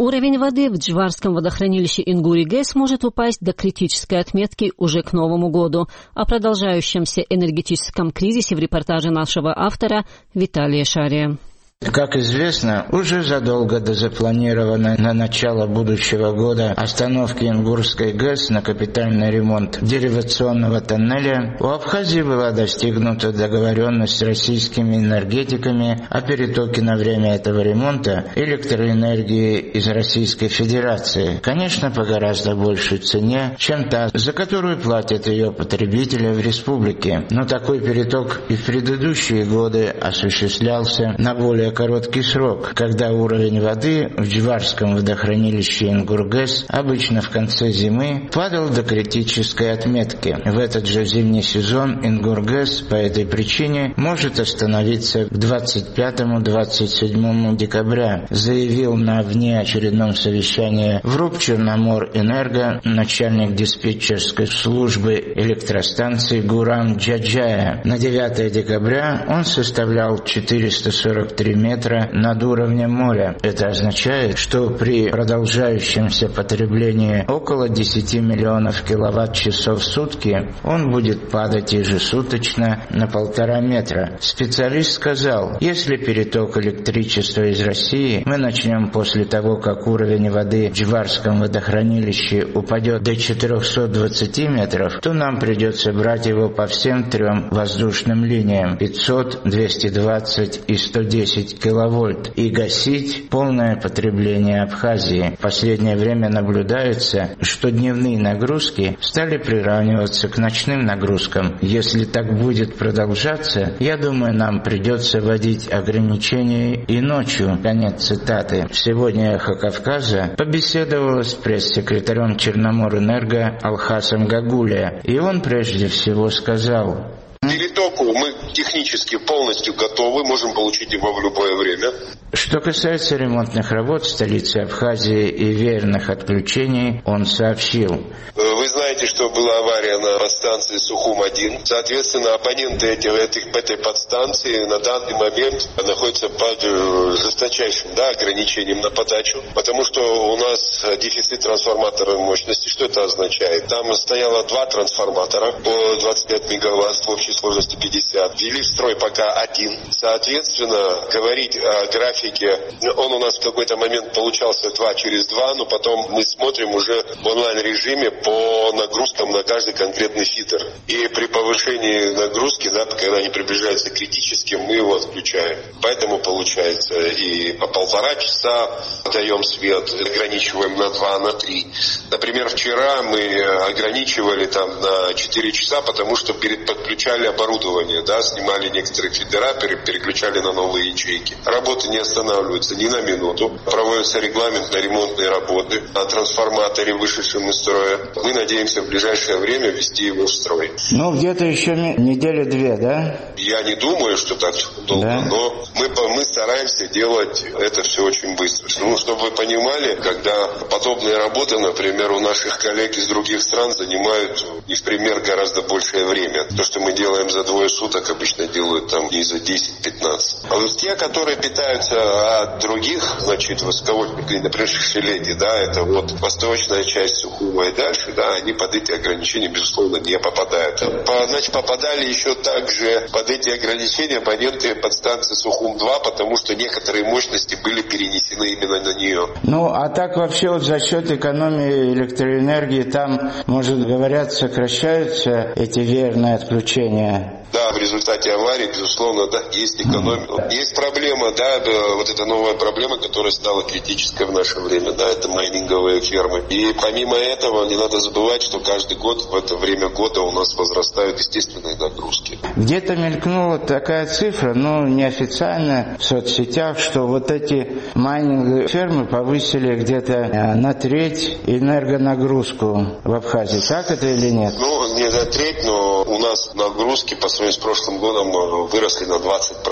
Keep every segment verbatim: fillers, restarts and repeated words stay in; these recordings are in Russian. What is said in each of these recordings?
Уровень воды в Джварском водохранилище Ингури-ГЭС может упасть до критической отметки уже к Новому году. О продолжающемся энергетическом кризисе в репортаже нашего автора Виталия Шария. Как известно, уже задолго до запланированной на начало будущего года остановки Ингурской ГЭС на капитальный ремонт деривационного тоннеля у Абхазии была достигнута договоренность с российскими энергетиками о перетоке на время этого ремонта электроэнергии из Российской Федерации, конечно, по гораздо большей цене, чем та, за которую платят ее потребители в республике. Но такой переток и в предыдущие годы осуществлялся на более короткий срок, когда уровень воды в Джварском водохранилище Ингур-ГЭС обычно в конце зимы падал до критической отметки. В этот же зимний сезон Ингур-ГЭС по этой причине может остановиться к двадцать пятому — двадцать седьмому декабря, заявил на внеочередном совещании в Рубчерноморэнерго начальник диспетчерской службы электростанции Гурам Джаджая. На девятое декабря он составлял четыреста сорок три метра над уровнем моря. Это означает, что при продолжающемся потреблении около десяти миллионов киловатт-часов в сутки он будет падать ежесуточно на полтора метра. Специалист сказал, если переток электричества из России мы начнем после того, как уровень воды в Джварском водохранилище упадет до четырехсот двадцати метров, то нам придется брать его по всем трем воздушным линиям пятьсот, двести двадцать и сто десять киловольт и гасить полное потребление Абхазии. В последнее время наблюдается, что дневные нагрузки стали приравниваться к ночным нагрузкам. Если так будет продолжаться, я думаю, нам придется вводить ограничения и ночью. Конец цитаты. Сегодня «Эхо Кавказа» побеседовала с пресс-секретарем Черноморэнерго Алхасом Гагулия, и он прежде всего сказал: перетоку мы технически полностью готовы, можем получить его в любое время. Что касается ремонтных работ в столице Абхазии и веерных отключений, он сообщил. Вы знаете, что была авария на подстанции Сухум один. Соответственно, абоненты этих, этих, этой подстанции на данный момент находятся под жесточайшим да, ограничением на подачу, потому что у нас дефицит трансформаторной мощности. Что это означает? Там стояло два трансформатора по двадцать пять мегаватт в общей сложности пятьдесят. Ввели в строй пока один. Соответственно, говорить о графике, он у нас в какой-то момент получался два через два, но потом мы смотрим уже в онлайн-режиме по нагрузкам на каждый конкретный фидер. И при повышении нагрузки, да, когда они приближаются к критическим, мы его отключаем. Поэтому получается и по полтора часа даем свет, ограничиваем на два, на три. Например, вчера мы ограничивали там на четыре часа, потому что перед подключали оборудование, да, снимали некоторые фидера, переключали на новые ячейки. Работы не останавливаются ни на минуту. Проводятся регламентные ремонтные работы на трансформаторе, вышедшем из строя. Мы надеемся в ближайшее время ввести его в строй. Ну, где-то еще недели-две, да? Я не думаю, что так долго, да? Но мы, мы стараемся делать это все очень быстро. Ну, чтобы вы понимали, когда подобные работы, например, у наших коллег из других стран занимают не в пример гораздо большее время. То, что мы делаем за двое суток, обычно делают там не за десять-пятнадцать. А вот те, которые питаются от других, значит, высоковольтных, например, шишеледи, да, это вот восточная часть Сухума и дальше, да, они под эти ограничения, безусловно, не попадают. По, значит, попадали еще также под эти ограничения абоненты подстанции Сухум два, потому что некоторые мощности были перенесены именно на нее. Ну, а так вообще вот за счет экономии электроэнергии там, может, говорят, сокращаются эти веерные отключения? Да, в результате аварии, безусловно, да, есть экономия. Есть проблема, да, вот эта новая проблема, которая стала критической в наше время, да, это майнинговые фермы. И помимо этого, не надо забывать, что каждый год в это время года у нас возрастают естественные нагрузки. Где-то мелькнула такая цифра, но неофициально в соцсетях, что вот эти майнинговые фермы повысили где-то на треть энергонагрузку в Абхазии. Так это или нет? Ну, не на треть, но у нас нагрузки по сравнению с прошлым годом выросли на двадцать процентов.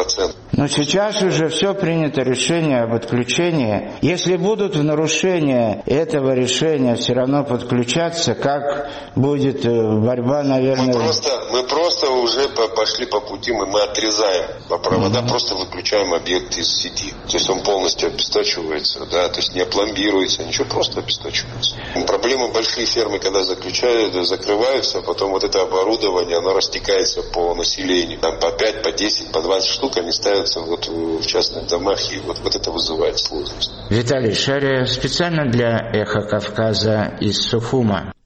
Но сейчас уже все принято решение об отключении. Если будут в нарушение этого решения все равно подключаться, как будет борьба, наверное... Мы просто, мы просто уже пошли по пути, мы, мы отрезаем по провода, mm-hmm. просто выключаем объект из сети. То есть он полностью обесточивается, да, то есть не опломбируется, ничего, просто обесточивается. Проблемы большие фермы, когда заключают, закрываются, а потом вот это оборудование, оно растекается по населению. Там по пять, по десять, по двадцать штук они ставят вот в частных домах, и вот, вот это вызывает сложность. Виталий Шария специально для «Эхо Кавказа» из Сухума.